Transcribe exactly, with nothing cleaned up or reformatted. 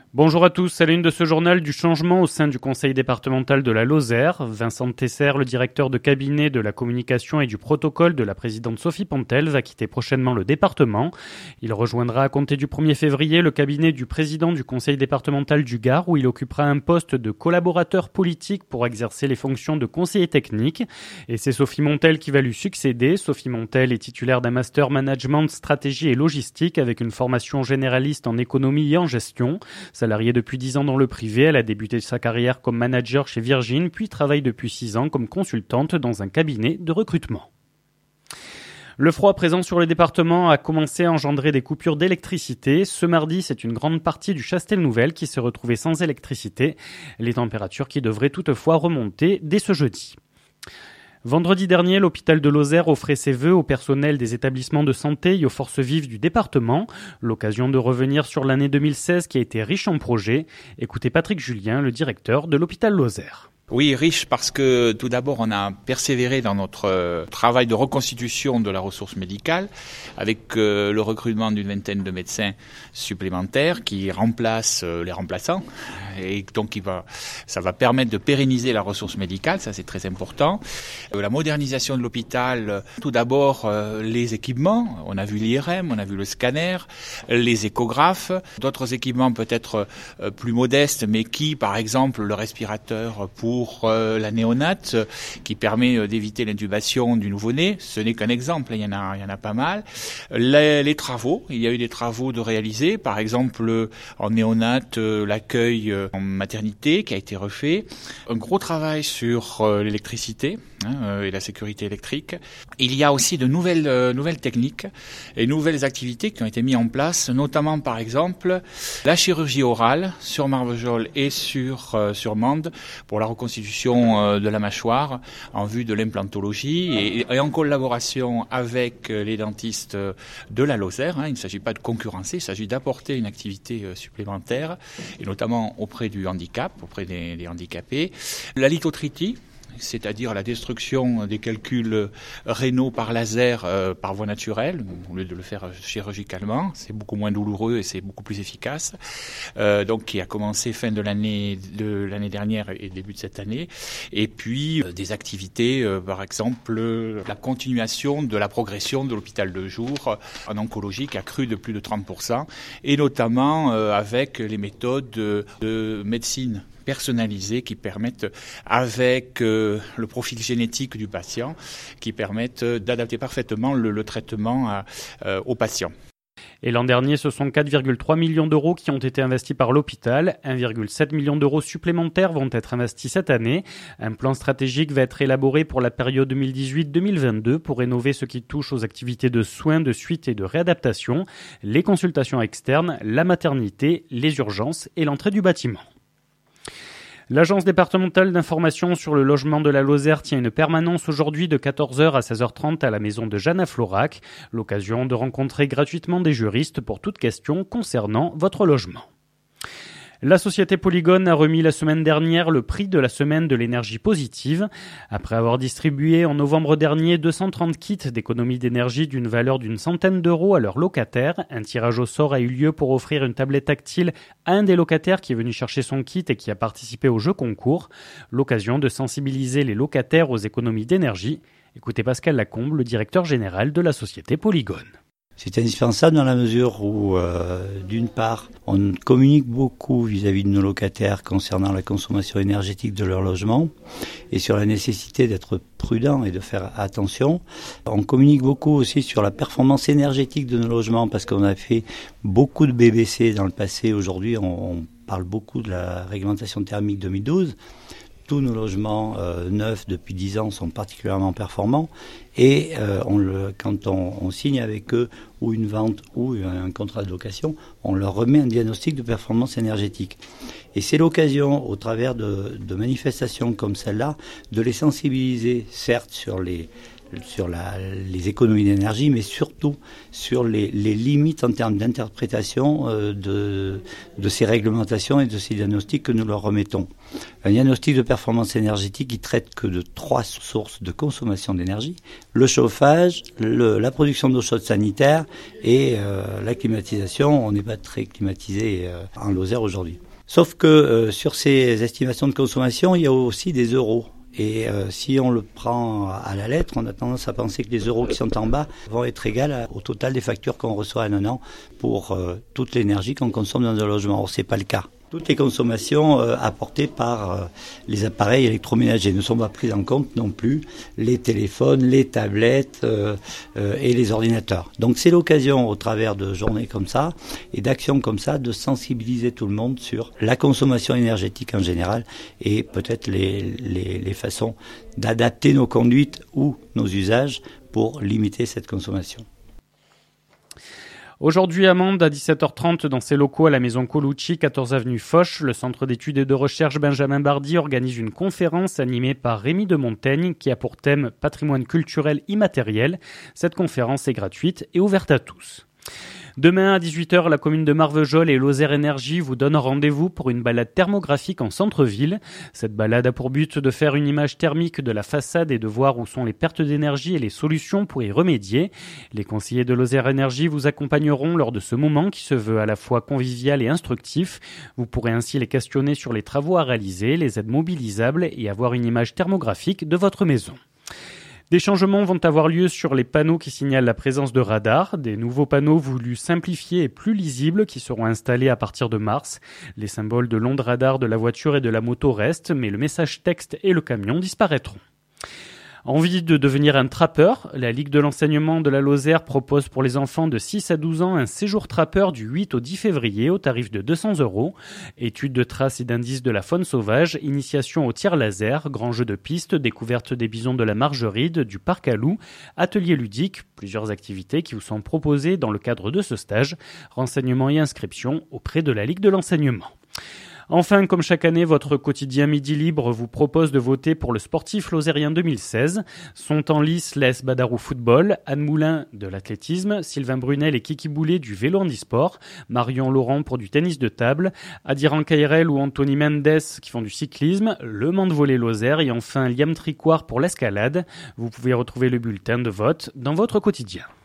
Bonjour à tous, à la une de ce journal du changement au sein du conseil départemental de la Lozère. Vincent Tesser, le directeur de cabinet de la communication et du protocole de la présidente Sophie Pantel, va quitter prochainement le département. Il rejoindra à compter du premier février le cabinet du président du conseil départemental du Gard où il occupera un poste de collaborateur politique pour exercer les fonctions de conseiller technique. Et c'est Sophie Montel qui va lui succéder. Sophie Montel est titulaire d'un master management, stratégie et logistique avec une formation généraliste en économie et en gestion. Salariée depuis dix ans dans le privé, elle a débuté sa carrière comme manager chez Virgin, puis travaille depuis six ans comme consultante dans un cabinet de recrutement. Le froid présent sur le département a commencé à engendrer des coupures d'électricité. Ce mardi, c'est une grande partie du Chastel-Nouvel qui s'est retrouvée sans électricité. Les températures qui devraient toutefois remonter dès ce jeudi. Vendredi dernier, l'hôpital de Lozère offrait ses vœux au personnel des établissements de santé et aux forces vives du département. L'occasion de revenir sur l'année deux mille seize qui a été riche en projets. Écoutez Patrick Julien, le directeur de l'hôpital Lozère. Oui, riche parce que tout d'abord on a persévéré dans notre travail de reconstitution de la ressource médicale avec le recrutement d'une vingtaine de médecins supplémentaires qui remplacent les remplaçants et donc il va, ça va permettre de pérenniser la ressource médicale, ça c'est très important. La modernisation de l'hôpital, tout d'abord les équipements, on a vu l'I R M, on a vu le scanner, les échographes, d'autres équipements peut-être plus modestes mais qui par exemple le respirateur pour pour la néonate qui permet d'éviter l'intubation du nouveau-né. Ce n'est qu'un exemple, il y en a, il y en a pas mal. Les, les travaux, il y a eu des travaux de réaliser, par exemple en néonate, l'accueil en maternité qui a été refait. Un gros travail sur l'électricité hein, et la sécurité électrique. Il y a aussi de nouvelles, euh, nouvelles techniques et nouvelles activités qui ont été mises en place, notamment par exemple la chirurgie orale sur Marvejols et sur, euh, sur Mende pour la reconstitution de la mâchoire en vue de l'implantologie et, et en collaboration avec les dentistes de la Lozère. Hein, il ne s'agit pas de concurrencer, il s'agit d'apporter une activité supplémentaire et notamment auprès du handicap, auprès des, des handicapés. La lithotritie, c'est-à-dire la destruction des calculs rénaux par laser, euh, par voie naturelle, au lieu de le faire chirurgicalement. C'est beaucoup moins douloureux et c'est beaucoup plus efficace. Euh, donc, qui a commencé fin de l'année de l'année dernière et début de cette année. Et puis, euh, des activités, euh, par exemple, euh, la continuation de la progression de l'hôpital de jour en oncologie qui a cru de plus de trente pour cent, et notamment euh, avec les méthodes de, de médecine personnalisées qui permettent, avec euh, le profil génétique du patient, qui permettent d'adapter parfaitement le, le traitement à, euh, au patient. Et l'an dernier, ce sont quatre virgule trois millions d'euros qui ont été investis par l'hôpital. un virgule sept million d'euros supplémentaires vont être investis cette année. Un plan stratégique va être élaboré pour la période deux mille dix-huit deux mille vingt-deux pour rénover ce qui touche aux activités de soins, de suite et de réadaptation, les consultations externes, la maternité, les urgences et l'entrée du bâtiment. L'Agence départementale d'information sur le logement de la Lozère tient une permanence aujourd'hui de quatorze heures à seize heures trente à la maison de Jeanne à Florac. L'occasion de rencontrer gratuitement des juristes pour toute question concernant votre logement. La société Polygone a remis la semaine dernière le prix de la semaine de l'énergie positive. Après avoir distribué en novembre dernier deux cent trente kits d'économie d'énergie d'une valeur d'une centaine d'euros à leurs locataires, un tirage au sort a eu lieu pour offrir une tablette tactile à un des locataires qui est venu chercher son kit et qui a participé au jeu concours. L'occasion de sensibiliser les locataires aux économies d'énergie. Écoutez Pascal Lacombe, le directeur général de la société Polygone. C'est indispensable dans la mesure où, euh, d'une part, on communique beaucoup vis-à-vis de nos locataires concernant la consommation énergétique de leur logement et sur la nécessité d'être prudent et de faire attention. On communique beaucoup aussi sur la performance énergétique de nos logements parce qu'on a fait beaucoup de B B C dans le passé. Aujourd'hui, on, on parle beaucoup de la réglementation thermique deux mille douze. Tous nos logements euh, neufs depuis dix ans sont particulièrement performants et euh, on le, quand on, on signe avec eux ou une vente ou un contrat de location, on leur remet un diagnostic de performance énergétique. Et c'est l'occasion, au travers de, de manifestations comme celle-là, de les sensibiliser, certes, sur les, sur la, les économies d'énergie, mais surtout sur les, les limites en termes d'interprétation euh, de, de ces réglementations et de ces diagnostics que nous leur remettons. Un diagnostic de performance énergétique, il traite que de trois sources de consommation d'énergie: le chauffage, le, la production d'eau chaude sanitaire et euh, la climatisation. On n'est pas très climatisé euh, en Lozère aujourd'hui. Sauf que euh, sur ces estimations de consommation, il y a aussi des euros. Et euh, si on le prend à la lettre, on a tendance à penser que les euros qui sont en bas vont être égaux au total des factures qu'on reçoit en un an pour euh, toute l'énergie qu'on consomme dans un logement. Or, c'est pas le cas. Toutes les consommations euh, apportées par euh, les appareils électroménagers ne sont pas prises en compte non plus, les téléphones, les tablettes euh, euh, et les ordinateurs. Donc c'est l'occasion, au travers de journées comme ça et d'actions comme ça, de sensibiliser tout le monde sur la consommation énergétique en général et peut-être les, les, les façons d'adapter nos conduites ou nos usages pour limiter cette consommation. Aujourd'hui à Mende, à dix-sept heures trente, dans ses locaux à la maison Colucci, quatorze avenue Foch, le centre d'études et de recherche Benjamin Bardy organise une conférence animée par Rémi de Montaigne qui a pour thème patrimoine culturel immatériel. Cette conférence est gratuite et ouverte à tous. Demain à dix-huit heures, la commune de Marvejols et Lozère Énergie vous donnent rendez-vous pour une balade thermographique en centre-ville. Cette balade a pour but de faire une image thermique de la façade et de voir où sont les pertes d'énergie et les solutions pour y remédier. Les conseillers de Lozère Énergie vous accompagneront lors de ce moment qui se veut à la fois convivial et instructif. Vous pourrez ainsi les questionner sur les travaux à réaliser, les aides mobilisables et avoir une image thermographique de votre maison. Des changements vont avoir lieu sur les panneaux qui signalent la présence de radars, des nouveaux panneaux voulus simplifiés et plus lisibles qui seront installés à partir de mars. Les symboles de l'onde radar de la voiture et de la moto restent, mais le message texte et le camion disparaîtront. Envie de devenir un trappeur? La Ligue de l'enseignement de la Lozère propose pour les enfants de six à douze ans un séjour trappeur du huit au dix février au tarif de deux cents euros. Étude de traces et d'indices de la faune sauvage, initiation au tir laser, grand jeu de piste, découverte des bisons de la Margeride, du parc à loups, atelier ludique, plusieurs activités qui vous sont proposées dans le cadre de ce stage. Renseignements et inscriptions auprès de la Ligue de l'enseignement. Enfin, comme chaque année, votre quotidien Midi Libre vous propose de voter pour le sportif lozérien deux mille seize. Sont en lice Les Badarou Football, Anne Moulin de l'athlétisme, Sylvain Brunel et Kiki Boulet du vélo handisport, Marion Laurent pour du tennis de table, Adiran Kairel ou Anthony Mendes qui font du cyclisme, le Mande-Volley Lozère et enfin Liam Tricoire pour l'escalade. Vous pouvez retrouver le bulletin de vote dans votre quotidien.